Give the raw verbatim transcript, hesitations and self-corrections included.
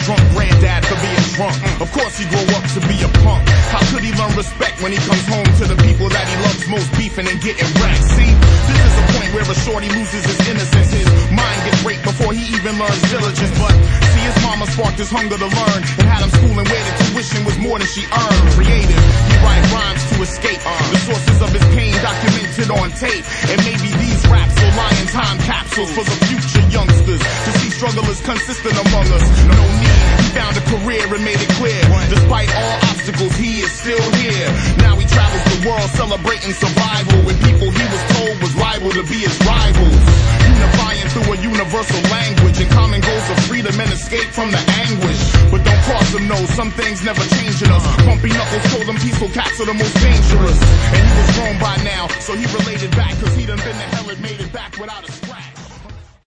drunk granddad for being drunk. Of course he grew up to be a punk. How could he learn respect when he comes home to the people that he loves most, beefing and getting wrecked? See, this is a point where a shorty loses his innocence. His mind gets raped before he even learns diligence. But see, his mama sparked his hunger to learn and had him schooling where the tuition was more than she earned. Creative, he write rhymes to escape the sources of his pain documented on tape. And maybe these raps will lie in time capsules for the future youngsters to see struggle is consistent among us. No need, he found a career and made it clear. Despite all obstacles, he is still here. Now he travels the world celebrating survival with people he was told was liable to be his rivals. Unifying through a universal language and common goals of freedom and escape from the anguish. But don't cross him, no, some things never change in us. Pumpy knuckles told him peaceful cats are the most dangerous. And he was grown by now, so he related back, cause he done been to hell and made it back without a scratch.